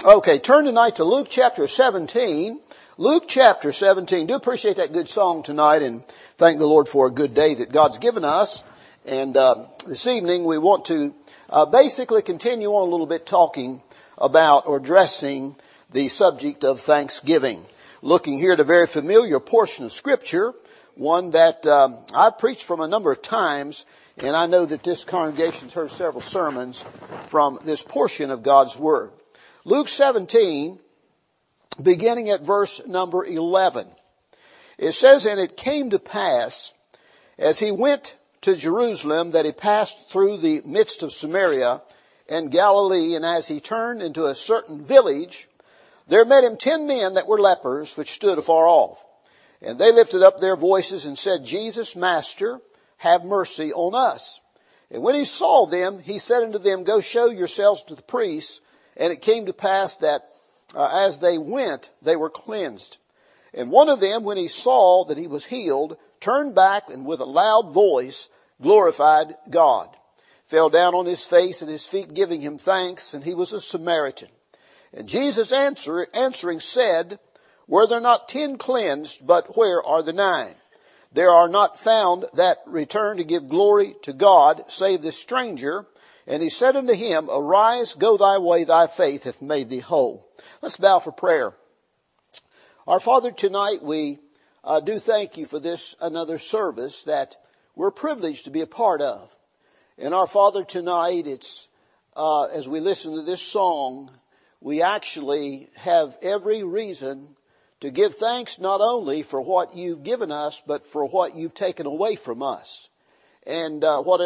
Okay, turn tonight to Luke chapter 17. Luke chapter 17. Do appreciate that good song tonight and thank the Lord for a good day that God's given us. And this evening we want to basically continue on a little bit talking about or addressing the subject of thanksgiving. Looking here at a very familiar portion of Scripture, one that I've preached from a number of times, and I know that this congregation's heard several sermons from this portion of God's Word. Luke 17, beginning at verse number 11. It says, "And it came to pass, as he went to Jerusalem, that he passed through the midst of Samaria and Galilee, and as he turned into a certain village, there met him 10 men that were lepers, which stood afar off. And they lifted up their voices and said, Jesus, Master, have mercy on us. And when he saw them, he said unto them, Go show yourselves to the priests. And it came to pass that as they went, they were cleansed. And one of them, when he saw that he was healed, turned back and with a loud voice glorified God. Fell down on his face at his feet, giving him thanks, and he was a Samaritan. And Jesus answering said, Were there not 10 cleansed, but where are the 9? There are not found that return to give glory to God, save this stranger. And he said unto him, Arise, go thy way, thy faith hath made thee whole." Let's bow for prayer. Our Father, tonight we do thank you for this another service that we're privileged to be a part of. And our Father, tonight it's as we listen to this song, we actually have every reason to give thanks not only for what you've given us, but for what you've taken away from us. And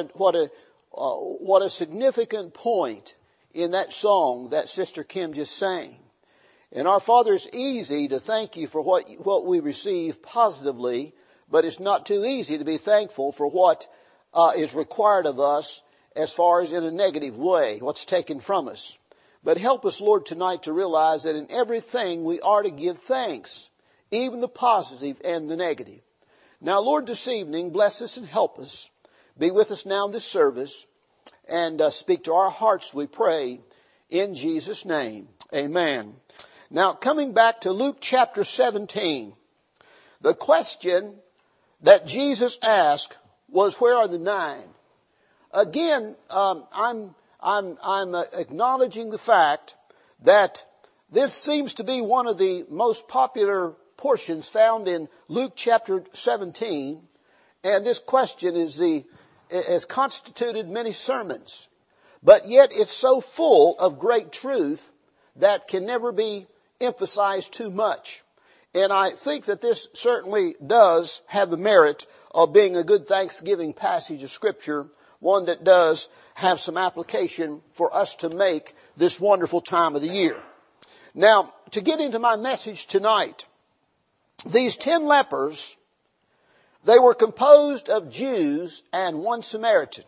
what a significant point in that song that Sister Kim just sang. And our Father, it's easy to thank you for what we receive positively, but it's not too easy to be thankful for what is required of us as far as in a negative way, what's taken from us. But help us, Lord, tonight to realize that in everything we are to give thanks, even the positive and the negative. Now, Lord, this evening, bless us and help us. Be with us now in this service and speak to our hearts, we pray, in Jesus' name. Amen. Now, coming back to Luke chapter 17, the question that Jesus asked was, Where are the 9? Again, I'm acknowledging the fact that this seems to be one of the most popular portions found in Luke chapter 17, and this question has constituted many sermons. But yet it's so full of great truth that can never be emphasized too much. And I think that this certainly does have the merit of being a good Thanksgiving passage of Scripture, one that does have some application for us to make this wonderful time of the year. Now, to get into my message tonight, these 10 lepers, they were composed of Jews and 1 Samaritan.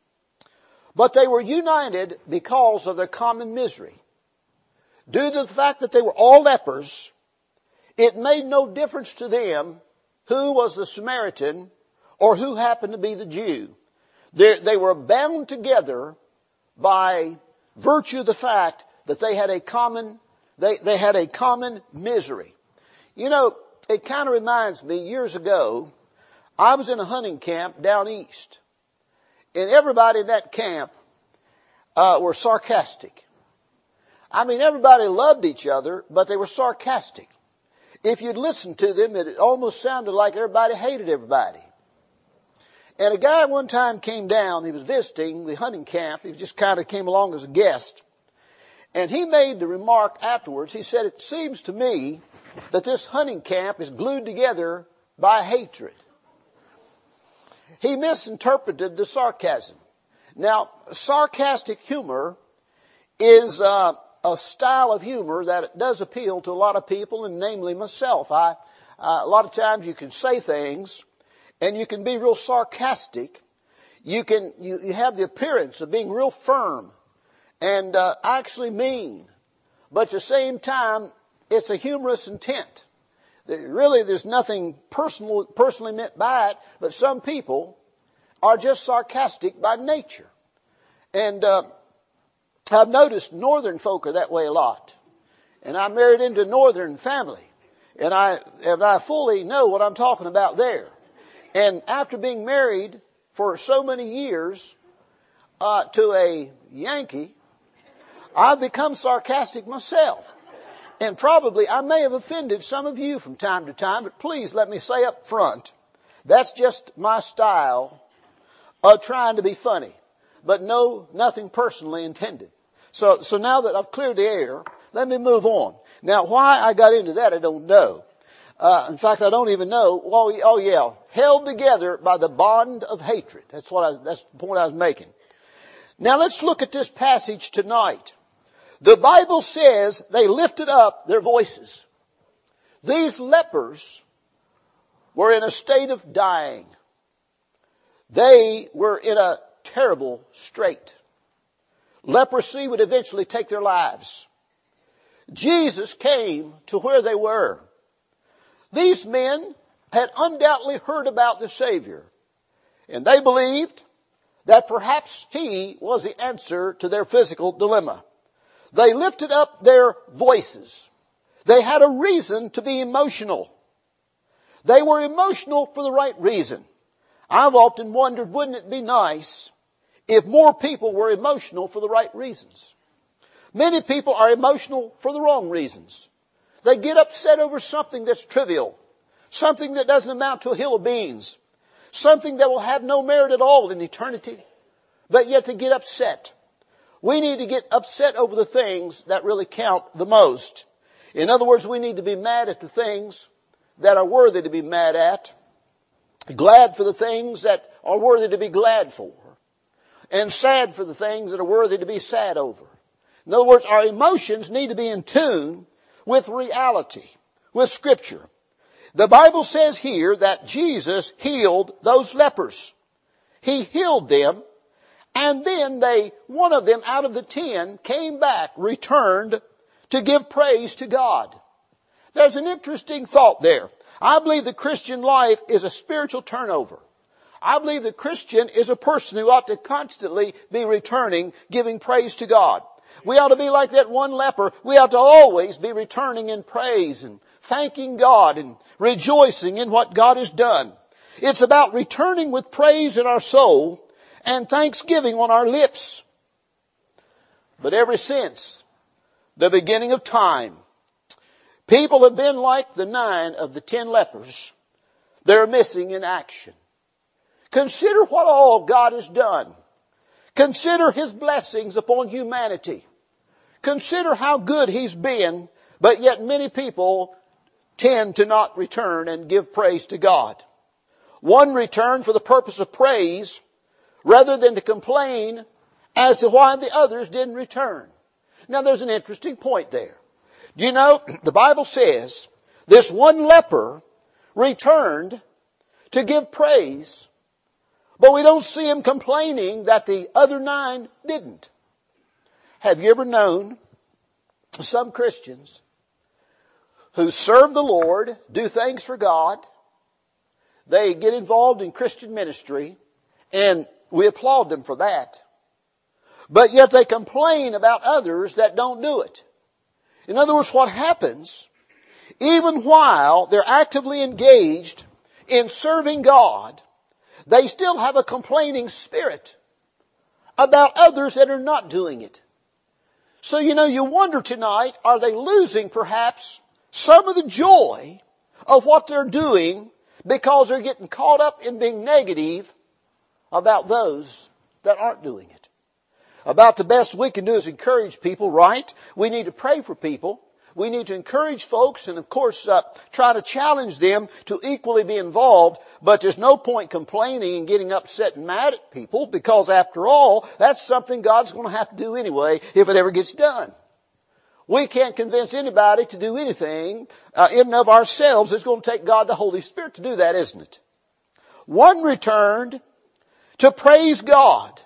But they were united because of their common misery. Due to the fact that they were all lepers, it made no difference to them who was the Samaritan or who happened to be the Jew. They were bound together by virtue of the fact that they had a common misery. You know, it kind of reminds me, years ago, I was in a hunting camp down east, and everybody in that camp were sarcastic. I mean, everybody loved each other, but they were sarcastic. If you'd listened to them, it almost sounded like everybody hated everybody. And a guy one time came down, he was visiting the hunting camp, he just kind of came along as a guest. And he made the remark afterwards, he said, It seems to me that this hunting camp is glued together by hatred. He misinterpreted the sarcasm. Now, sarcastic humor is a style of humor that does appeal to a lot of people, and namely myself. A lot of times you can say things and you can be real sarcastic. You have the appearance of being real firm and actually mean. But at the same time, it's a humorous intent. There's nothing personally meant by it, but some people are just sarcastic by nature. And I've noticed northern folk are that way a lot. And I married into a northern family. And I fully know what I'm talking about there. And after being married for so many years to a Yankee, I've become sarcastic myself. And probably I may have offended some of you from time to time, but please let me say up front, that's just my style of trying to be funny. But nothing personally intended. So now that I've cleared the air, let me move on. Now, why I got into that, I don't know. In fact, I don't even know. Oh yeah, held together by the bond of hatred. That's the point I was making. Now let's look at this passage tonight. The Bible says they lifted up their voices. These lepers were in a state of dying. They were in a terrible strait. Leprosy would eventually take their lives. Jesus came to where they were. These men had undoubtedly heard about the Savior, and they believed that perhaps He was the answer to their physical dilemma. They lifted up their voices. They had a reason to be emotional. They were emotional for the right reason. I've often wondered, wouldn't it be nice if more people were emotional for the right reasons? Many people are emotional for the wrong reasons. They get upset over something that's trivial, something that doesn't amount to a hill of beans, something that will have no merit at all in eternity, but yet they get upset. We need to get upset over the things that really count the most. In other words, we need to be mad at the things that are worthy to be mad at, glad for the things that are worthy to be glad for, and sad for the things that are worthy to be sad over. In other words, our emotions need to be in tune with reality, with Scripture. The Bible says here that Jesus healed those lepers. He healed them, and then one of them out of the 10 came back, returned to give praise to God. There's an interesting thought there. I believe the Christian life is a spiritual turnover. I believe the Christian is a person who ought to constantly be returning, giving praise to God. We ought to be like that one leper. We ought to always be returning in praise and thanking God and rejoicing in what God has done. It's about returning with praise in our soul and thanksgiving on our lips. But ever since the beginning of time, people have been like the 9 of the 10 lepers. They're missing in action. Consider what all God has done. Consider His blessings upon humanity. Consider how good He's been, but yet many people tend to not return and give praise to God. One returned for the purpose of praise rather than to complain as to why the others didn't return. Now there's an interesting point there. Do you know, the Bible says this one leper returned to give praise, but we don't see him complaining that the other 9 didn't. Have you ever known some Christians who serve the Lord, do things for God, they get involved in Christian ministry, and we applaud them for that, but yet they complain about others that don't do it? In other words, what happens, even while they're actively engaged in serving God, they still have a complaining spirit about others that are not doing it. So, you wonder tonight, are they losing perhaps some of the joy of what they're doing because they're getting caught up in being negative about those that aren't doing it? About the best we can do is encourage people, right? We need to pray for people. We need to encourage folks and, of course, try to challenge them to equally be involved. But there's no point complaining and getting upset and mad at people because, after all, that's something God's going to have to do anyway if it ever gets done. We can't convince anybody to do anything in and of ourselves. It's going to take God the Holy Spirit to do that, isn't it? One returned to praise God.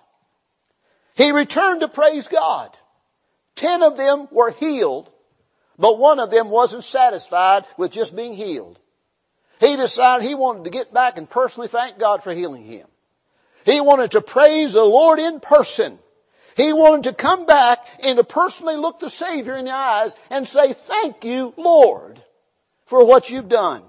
He returned to praise God. 10 of them were healed. But one of them wasn't satisfied with just being healed. He decided he wanted to get back and personally thank God for healing him. He wanted to praise the Lord in person. He wanted to come back and to personally look the Savior in the eyes and say, thank you, Lord, for what you've done.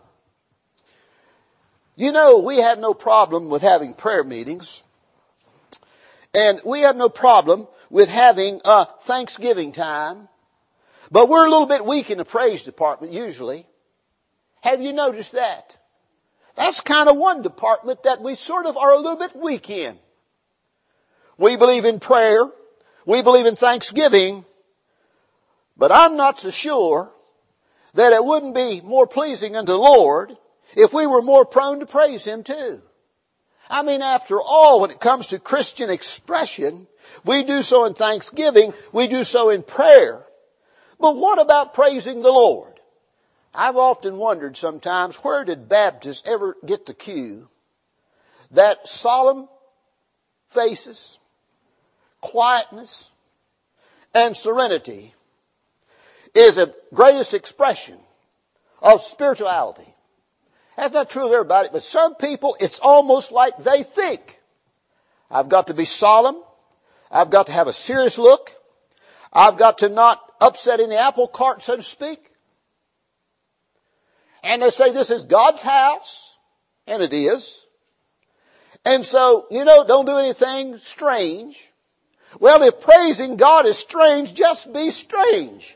You know, we have no problem with having prayer meetings. And we have no problem with having a Thanksgiving time. But we're a little bit weak in the praise department usually. Have you noticed that? That's kind of one department that we sort of are a little bit weak in. We believe in prayer. We believe in thanksgiving. But I'm not so sure that it wouldn't be more pleasing unto the Lord if we were more prone to praise Him too. I mean, after all, when it comes to Christian expression, we do so in thanksgiving. We do so in prayer. But what about praising the Lord? I've often wondered sometimes, where did Baptists ever get the cue that solemn faces, quietness, and serenity is the greatest expression of spirituality? That's not true of everybody, but some people, it's almost like they think, I've got to be solemn, I've got to have a serious look, I've got to not upset any apple cart, so to speak. And they say this is God's house, and it is. And so, don't do anything strange. Well, if praising God is strange, just be strange.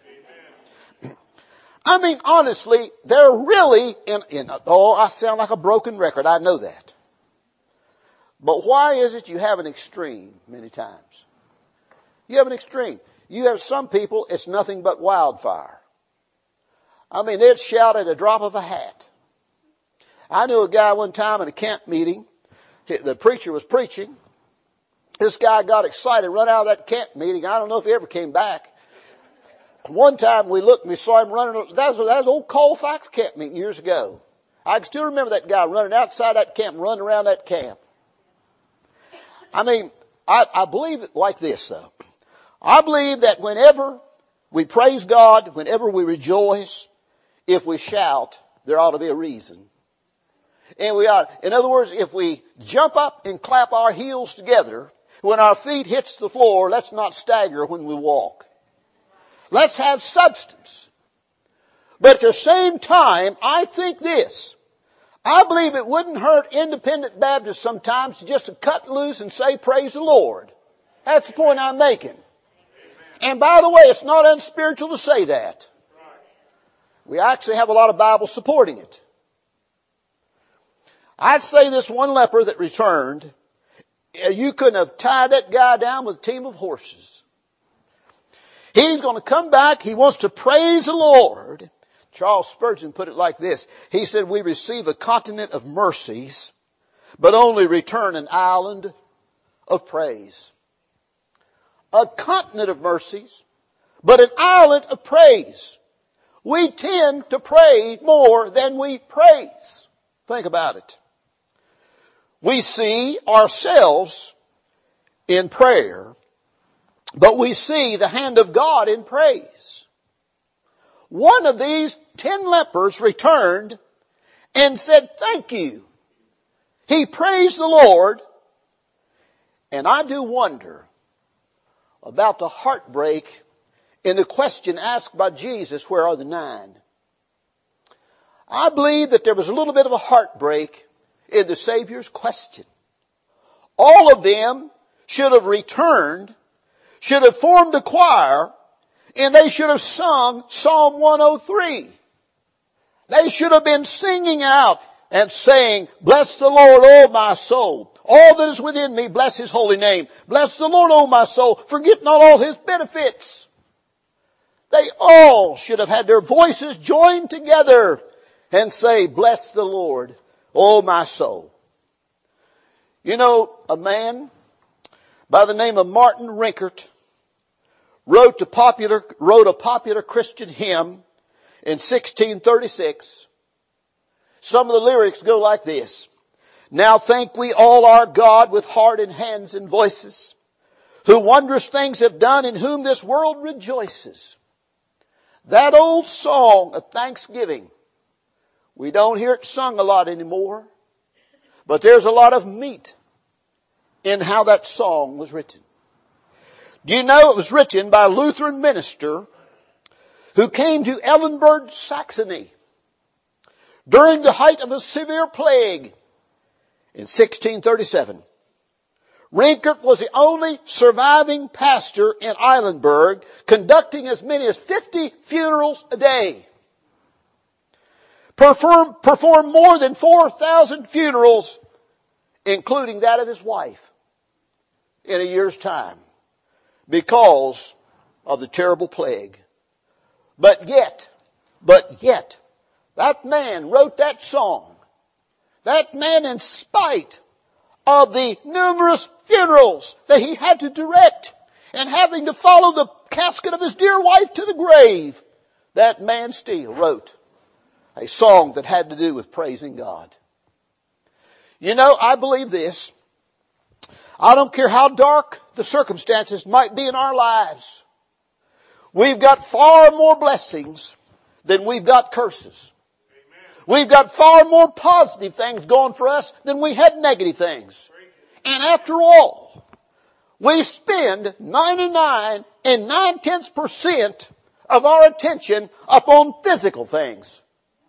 I mean, honestly, they're really I sound like a broken record. I know that. But why is it you have an extreme many times? You have an extreme. You have some people, it's nothing but wildfire. I mean, they'd shout at a drop of a hat. I knew a guy one time in a camp meeting. The preacher was preaching. This guy got excited, run out of that camp meeting. I don't know if he ever came back. One time we looked and we saw him running. That was old Colfax camp meeting years ago. I can still remember that guy running outside that camp, running around that camp. I mean, I believe it like this, though. I believe that whenever we praise God, whenever we rejoice, if we shout, there ought to be a reason. And in other words, if we jump up and clap our heels together, when our feet hits the floor, let's not stagger when we walk. Let's have substance. But at the same time, I think this. I believe it wouldn't hurt independent Baptists sometimes just to cut loose and say, praise the Lord. That's the point I'm making. And by the way, it's not unspiritual to say that. We actually have a lot of Bible supporting it. I'd say this one leper that returned, you couldn't have tied that guy down with a team of horses. He's going to come back. He wants to praise the Lord. Charles Spurgeon put it like this. He said, we receive a continent of mercies, but only return an island of praise. A continent of mercies, but an island of praise. We tend to pray more than we praise. Think about it. We see ourselves in prayer, but we see the hand of God in praise. One of these 10 lepers returned and said, thank you. He praised the Lord. And I do wonder about the heartbreak in the question asked by Jesus, where are the 9? I believe that there was a little bit of a heartbreak in the Savior's question. All of them should have returned, should have formed a choir, and they should have sung Psalm 103. They should have been singing out and saying, bless the Lord, O my soul. All that is within me, bless His holy name. Bless the Lord, O my soul. Forget not all His benefits. They all should have had their voices joined together and say, bless the Lord, O my soul. You know, a man by the name of Martin Rinkart wrote a popular Christian hymn in 1636. Some of the lyrics go like this. Now thank we all our God with heart and hands and voices, who wondrous things have done, in whom this world rejoices. That old song of thanksgiving, we don't hear it sung a lot anymore, but there's a lot of meat in how that song was written. Do you know it was written by a Lutheran minister who came to Ellenberg, Saxony during the height of a severe plague in 1637. Rinkert was the only surviving pastor in Eilenburg, conducting as many as 50 funerals a day. Performed more than 4,000 funerals, including that of his wife, in a year's time, because of the terrible plague. But yet, that man wrote that song. That man, in spite of the numerous funerals that he had to direct and having to follow the casket of his dear wife to the grave, that man still wrote a song that had to do with praising God. You know, I believe this. I don't care how dark the circumstances might be in our lives. We've got far more blessings than we've got curses. We've got far more positive things going for us than we had negative things. And after all, we spend 99 9/10% of our attention upon physical things.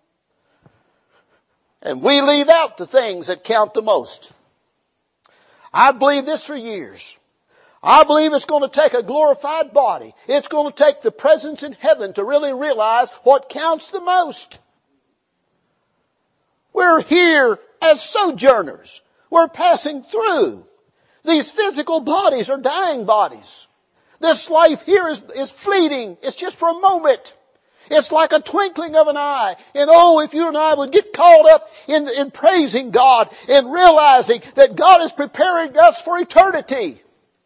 And we leave out the things that count the most. I believe this for years. I believe it's going to take a glorified body. It's going to take the presence in heaven to really realize what counts the most. We're here as sojourners. We're passing through. These physical bodies are dying bodies. This life here is fleeting. It's just for a moment. It's like a twinkling of an eye. And oh, if you and I would get caught up in praising God and realizing that God is preparing us for eternity.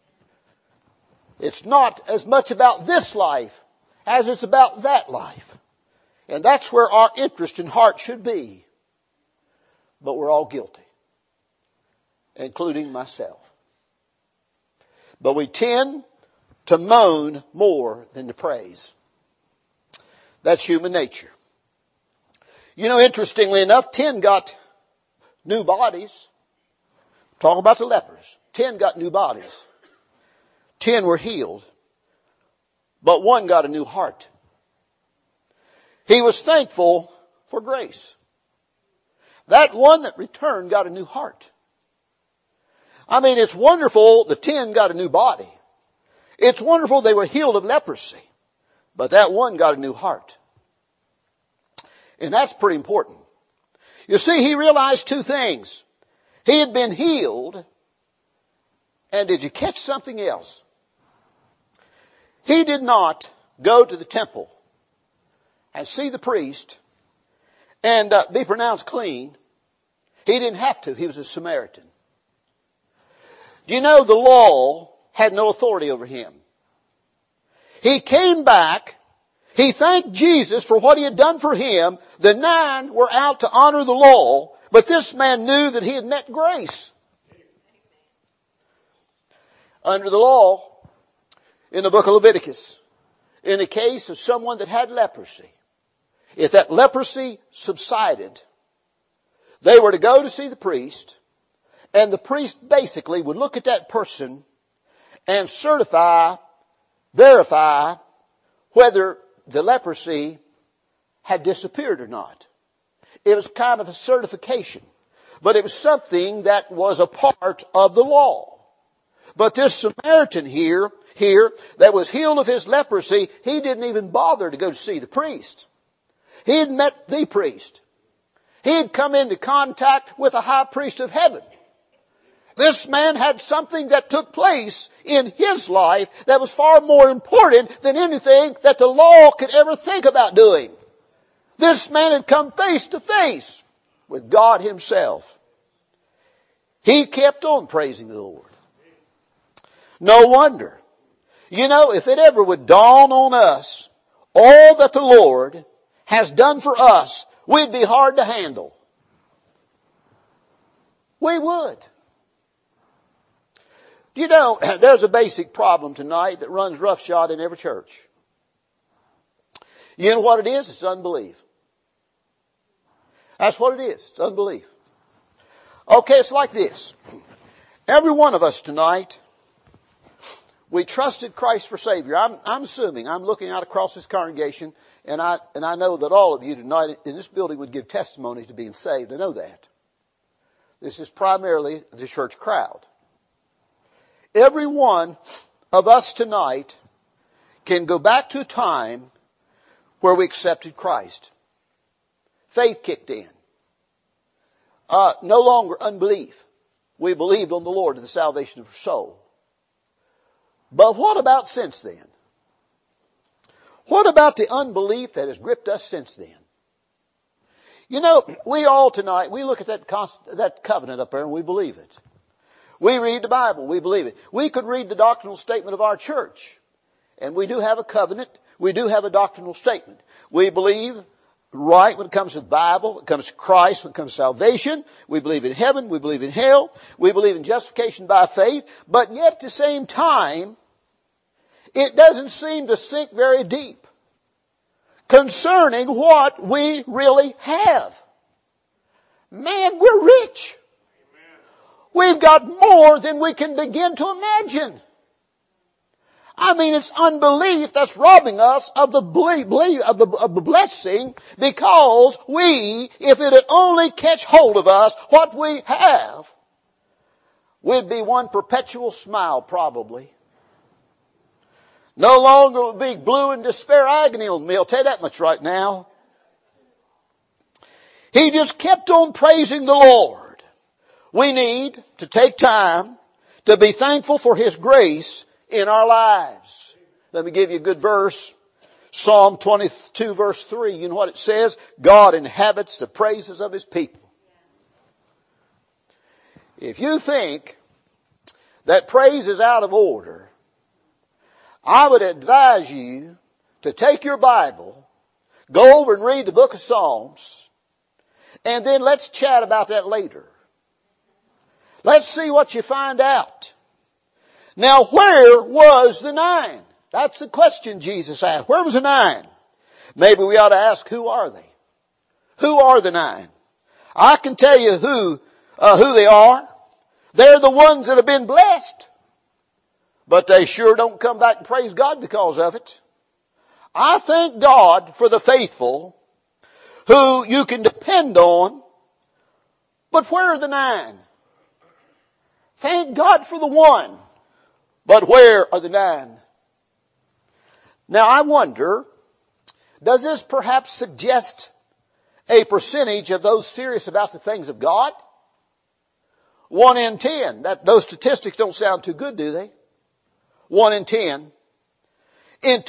It's not as much about this life as it's about that life. And that's where our interest and heart should be. But we're all guilty, including myself. But we tend to moan more than to praise. That's human nature. You know, interestingly enough, 10 got new bodies. Talk about the lepers. 10 got new bodies. 10 were healed. But 1 got a new heart. He was thankful for grace. That one that returned got a new heart. I mean, it's wonderful the 10 got a new body. It's wonderful they were healed of leprosy. But that one got a new heart. And that's pretty important. You see, he realized 2 things. He had been healed. And did you catch something else? He did not go to the temple and see the priest and be pronounced clean. He didn't have to. He was a Samaritan. Do you know the law had no authority over him? He came back. He thanked Jesus for what he had done for him. The 9 were out to honor the law, but this man knew that he had met grace. Under the law, in the book of Leviticus, in the case of someone that had leprosy, if that leprosy subsided, they were to go to see the priest, and the priest basically would look at that person and verify whether the leprosy had disappeared or not. It was kind of a certification, but it was something that was a part of the law. But this Samaritan here that was healed of his leprosy, he didn't even bother to go to see the priest. He had met the priest. He had come into contact with a high priest of heaven. This man had something that took place in his life that was far more important than anything that the law could ever think about doing. This man had come face to face with God himself. He kept on praising the Lord. No wonder. You know, if it ever would dawn on us all that the Lord has done for us, we'd be hard to handle. We would. You know, there's a basic problem tonight that runs roughshod in every church. You know what it is? It's unbelief. That's what it is. It's unbelief. Okay, it's like this. Every one of us tonight, We trusted Christ for Savior. I'm assuming, I'm looking out across this congregation, and I know that all of you tonight in this building would give testimony to being saved. I know that. This is primarily the church crowd. Every one of us tonight can go back to a time where we accepted Christ. Faith kicked in. No longer unbelief. We believed on the Lord and the salvation of our soul. But what about since then? What about the unbelief that has gripped us since then? You know, we all tonight, we look at that covenant up there and we believe it. We read the Bible, we believe it. We could read the doctrinal statement of our church. And we do have a covenant. We do have a doctrinal statement. We believe right when it comes to the Bible, when it comes to Christ, when it comes to salvation. We believe in heaven. We believe in hell. We believe in justification by faith. But yet at the same time, it doesn't seem to sink very deep concerning what we really have. Man, we're rich. We've got more than we can begin to imagine. I mean, it's unbelief that's robbing us of the blessing, because we, if it would only catch hold of us, what we have, we'd be one perpetual smile probably. No longer would be blue in despair agony on me. I'll tell you that much right now. He just kept on praising the Lord. We need to take time to be thankful for His grace in our lives. Let me give you a good verse. Psalm 22 verse 3. You know what it says? God inhabits the praises of His people. If you think that praise is out of order, I would advise you to take your Bible, go over and read the book of Psalms, and then let's chat about that later. Let's see what you find out. Now, where was the 9? That's the question Jesus asked. Where was the 9? Maybe we ought to ask, who are they? Who are the 9? I can tell you who they are. They're the ones that have been blessed. But they sure don't come back and praise God because of it. I thank God for the faithful who you can depend on. But where are the 9? Thank God for the 1. But where are the 9? Now I wonder, does this perhaps suggest a percentage of those serious about the things of God? 1 in 10. Those statistics don't sound too good, do they? 1 in 10. In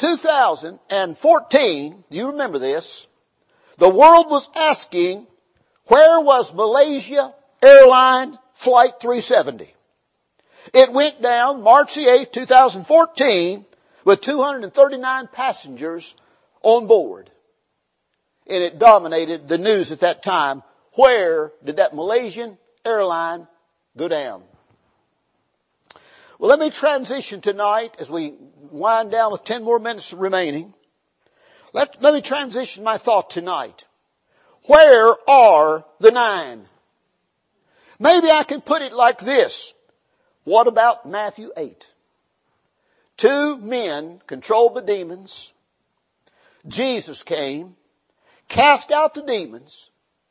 2014, you remember this, the world was asking, where was Malaysia Airline Flight 370? It went down March the 8th, 2014, with 239 passengers on board. And it dominated the news at that time. Where did that Malaysian airline go down? Well, let me transition tonight as we wind down with 10 more minutes remaining. Let me transition my thought tonight. Where are the 9? Maybe I can put it like this. What about Matthew 8? 2 men controlled the demons. Jesus came, cast out the demons.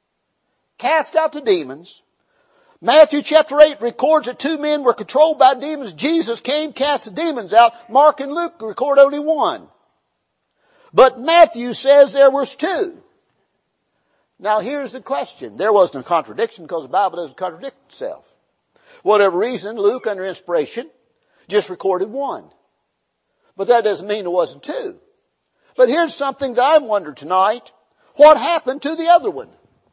Matthew chapter 8 records that 2 men were controlled by demons. Jesus came, cast the demons out. Mark and Luke record only 1. But Matthew says there was 2. Now here's the question. There wasn't a contradiction because the Bible doesn't contradict itself. Whatever reason, Luke, under inspiration, just recorded 1. But that doesn't mean there wasn't 2. But here's something that I wonder tonight. What happened to the other one?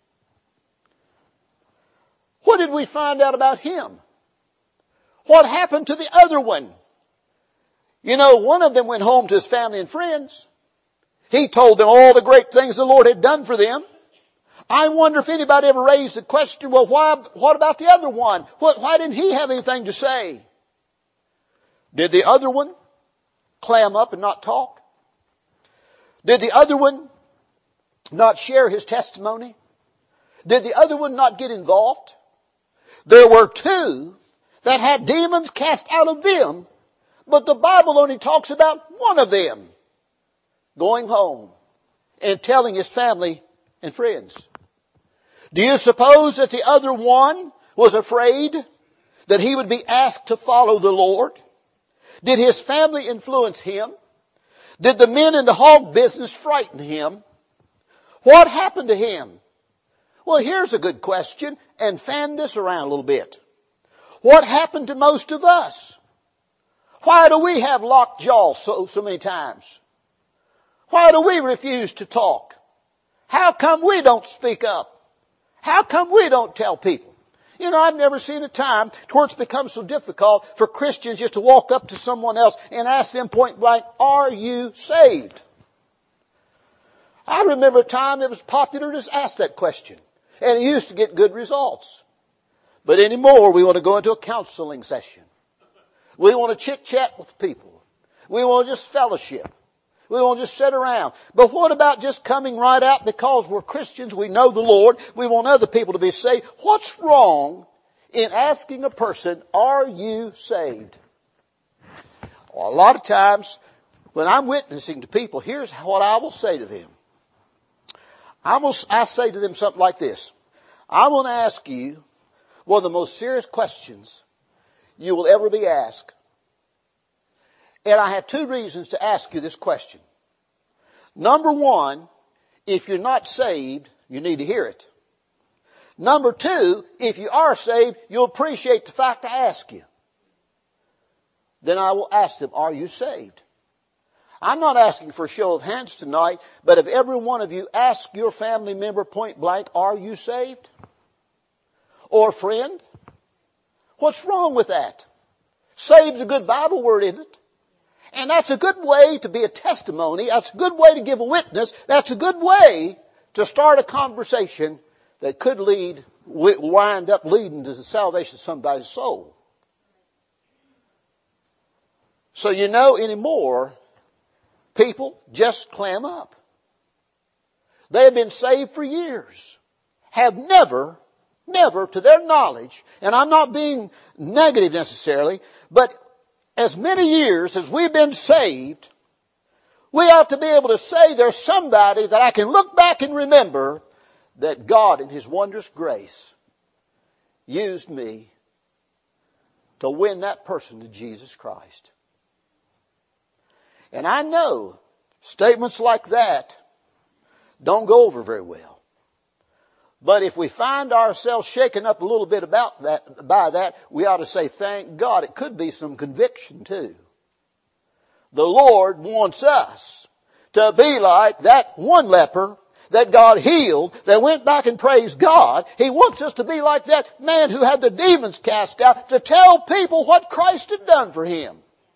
What did we find out about him? What happened to the other one? You know, one of them went home to his family and friends. He told them all the great things the Lord had done for them. I wonder if anybody ever raised the question, well, what about the other one? Why didn't he have anything to say? Did the other one clam up and not talk? Did the other one not share his testimony? Did the other one not get involved? There were 2 that had demons cast out of them, But the Bible only talks about one of them going home and telling his family and friends. Do you suppose that the other one was afraid that he would be asked to follow the Lord? Did his family influence him? Did the men in the hog business frighten him? What happened to him? Well, here's a good question, and fan this around a little bit. What happened to most of us? Why do we have locked jaws so many times? Why do we refuse to talk? How come we don't speak up? How come we don't tell people? You know, I've never seen a time where it's become so difficult for Christians just to walk up to someone else and ask them point blank, are you saved? I remember a time it was popular to ask that question. And it used to get good results. But anymore, we want to go into a counseling session. We want to chit-chat with people. We want to just fellowship. We want to just sit around. But what about just coming right out because we're Christians, we know the Lord, we want other people to be saved? What's wrong in asking a person, are you saved? Well, a lot of times, when I'm witnessing to people, here's what I will say to them. I say to them something like this. I want to ask you one of the most serious questions you will ever be asked. And I have two reasons to ask you this question. Number one, if you're not saved, you need to hear it. Number two, if you are saved, you'll appreciate the fact I ask you. Then I will ask them, are you saved? I'm not asking for a show of hands tonight, but if every one of you ask your family member point blank, are you saved? Or friend? What's wrong with that? Saved's a good Bible word, isn't it? And that's a good way to be a testimony. That's a good way to give a witness. That's a good way to start a conversation that could wind up leading to the salvation of somebody's soul. So you know anymore, people just clam up. They have been saved for years, have never to their knowledge, and I'm not being negative necessarily, but as many years as we've been saved, we ought to be able to say there's somebody that I can look back and remember that God in His wondrous grace used me to win that person to Jesus Christ. And I know statements like that don't go over very well. But if we find ourselves shaken up a little bit by that, we ought to say, thank God. It could be some conviction too. The Lord wants us to be like that one leper that God healed, that went back and praised God. He wants us to be like that man who had the demons cast out, to tell people what Christ had done for him.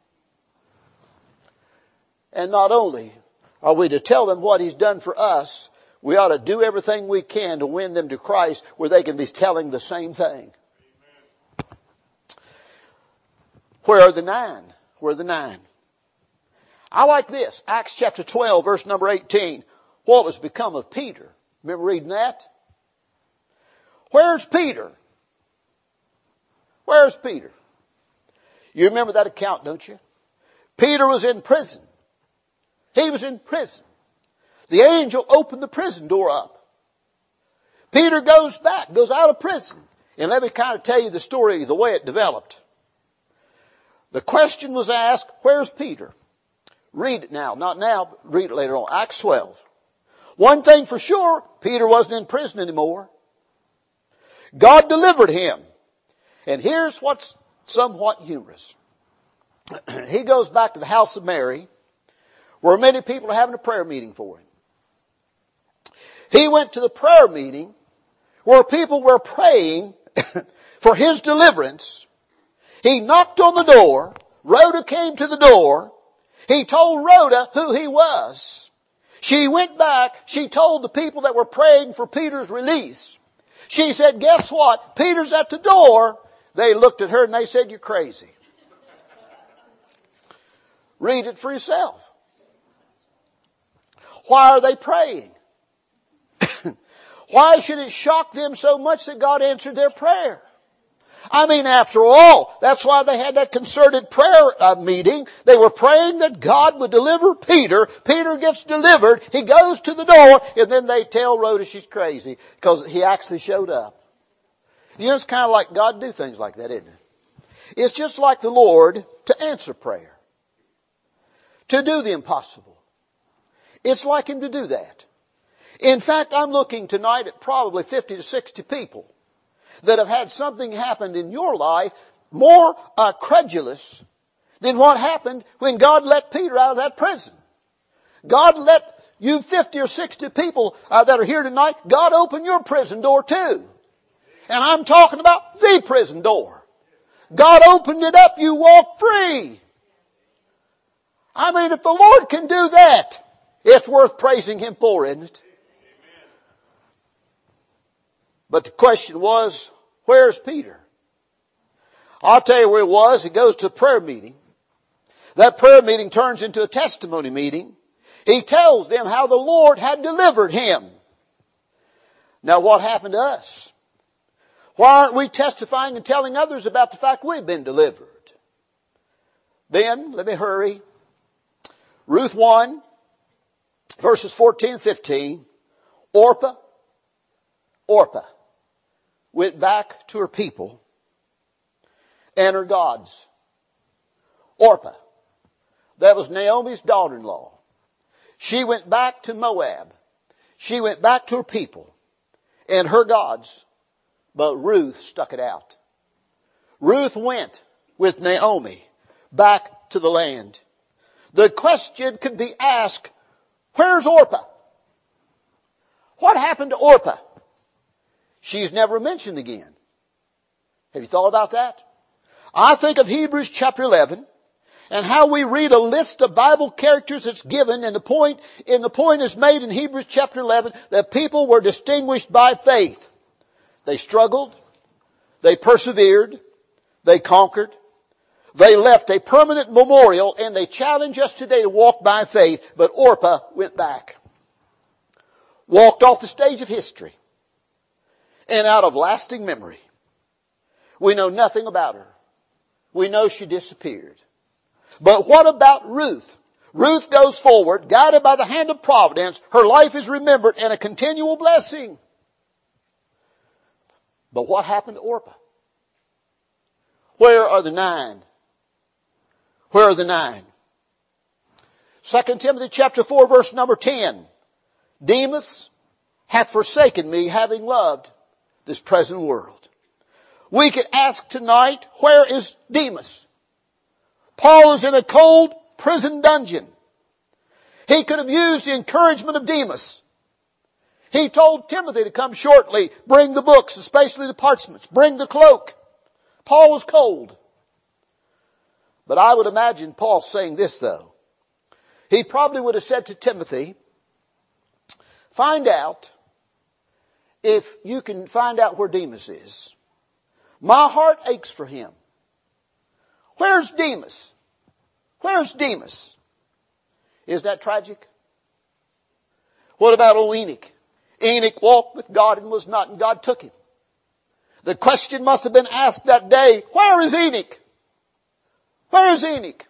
And not only are we to tell them what He's done for us, we ought to do everything we can to win them to Christ where they can be telling the same thing. Amen. Where are the nine? Where are the nine? I like this. Acts chapter 12, verse number 18. What was become of Peter? Remember reading that? Where's Peter? Where's Peter? You remember that account, don't you? Peter was in prison. He was in prison. The angel opened the prison door up. Peter goes out of prison. And let me kind of tell you the story, the way it developed. The question was asked, where's Peter? Read it now. Not now, read it later on. Acts 12. One thing for sure, Peter wasn't in prison anymore. God delivered him. And here's what's somewhat humorous. He goes back to the house of Mary, where many people are having a prayer meeting for him. He went to the prayer meeting where people were praying for his deliverance. He knocked on the door. Rhoda came to the door. He told Rhoda who he was. She went back. She told the people that were praying for Peter's release. She said, guess what? Peter's at the door. They looked at her and they said, you're crazy. Read it for yourself. Why are they praying? Why should it shock them so much that God answered their prayer? I mean, after all, that's why they had that concerted prayer meeting. They were praying that God would deliver Peter. Peter gets delivered. He goes to the door, and then they tell Rhoda she's crazy because he actually showed up. You know, it's kind of like God do things like that, isn't it? It's just like the Lord to answer prayer, to do the impossible. It's like Him to do that. In fact, I'm looking tonight at probably 50 to 60 people that have had something happen in your life more credulous than what happened when God let Peter out of that prison. God let you 50 or 60 people that are here tonight, God open your prison door too. And I'm talking about the prison door. God opened it up, you walk free. I mean, if the Lord can do that, it's worth praising Him for, isn't it? But the question was, where's Peter? I'll tell you where he was. He goes to a prayer meeting. That prayer meeting turns into a testimony meeting. He tells them how the Lord had delivered him. Now what happened to us? Why aren't we testifying and telling others about the fact we've been delivered? Then, let me hurry. Ruth 1, verses 14 and 15. Orpah went back to her people and her gods. Orpah, that was Naomi's daughter-in-law. She went back to Moab. She went back to her people and her gods. But Ruth stuck it out. Ruth went with Naomi back to the land. The question could be asked, where's Orpah? What happened to Orpah? She's never mentioned again. Have you thought about that? I think of Hebrews chapter 11 and how we read a list of Bible characters that's given, and the point is made in Hebrews chapter 11 that people were distinguished by faith. They struggled, they persevered, they conquered, they left a permanent memorial, and they challenge us today to walk by faith. But Orpah went back, walked off the stage of history, and out of lasting memory. We know nothing about her. We know she disappeared. But what about Ruth? Ruth goes forward, guided by the hand of providence. Her life is remembered and a continual blessing. But what happened to Orpah? Where are the 9? Where are the 9? 2 Timothy chapter 4 verse number 10. Demas hath forsaken me, having loved this present world. We could ask tonight, where is Demas? Paul is in a cold prison dungeon. He could have used the encouragement of Demas. He told Timothy to come shortly, bring the books, especially the parchments, bring the cloak. Paul was cold. But I would imagine Paul saying this though. He probably would have said to Timothy, find out if you can find out where Demas is. My heart aches for him. Where's Demas? Where's Demas? Is that tragic? What about old Enoch? Enoch walked with God and was not, and God took him. The question must have been asked that day, where is Enoch? Where is Enoch?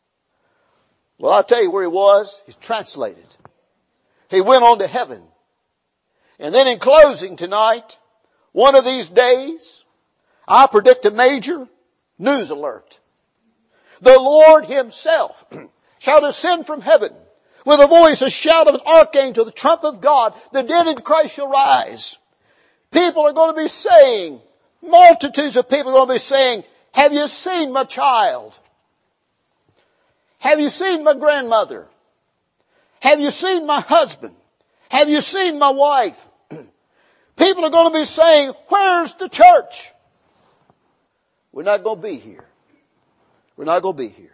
Well, I'll tell you where he was. He's translated. He went on to heaven. And then in closing tonight, one of these days, I predict a major news alert. The Lord Himself shall descend from heaven with a voice, a shout of an archangel, the trump of God. The dead in Christ shall rise. People are going to be saying, multitudes of people are going to be saying, have you seen my child? Have you seen my grandmother? Have you seen my husband? Have you seen my wife? People are going to be saying, where's the church? We're not going to be here. We're not going to be here.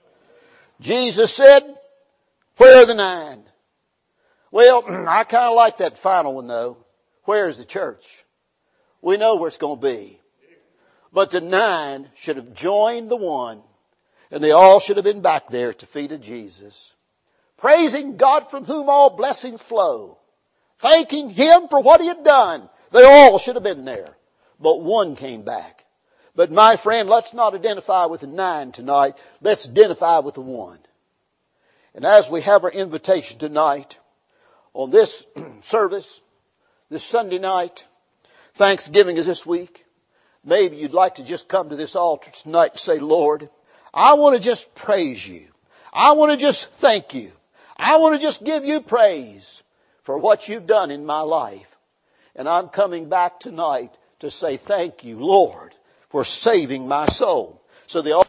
Jesus said, where are the 9? Well, I kind of like that final one though. Where is the church? We know where it's going to be. But the 9 should have joined the 1, and they all should have been back there at the feet of Jesus, praising God from whom all blessings flow, thanking Him for what He had done. They all should have been there. But 1 came back. But my friend, let's not identify with the 9 tonight. Let's identify with the 1. And as we have our invitation tonight on this service, this Sunday night, Thanksgiving is this week. Maybe you'd like to just come to this altar tonight and say, Lord, I want to just praise you. I want to just thank you. I want to just give you praise for what you've done in my life. And I'm coming back tonight to say thank you, Lord, for saving my soul. So the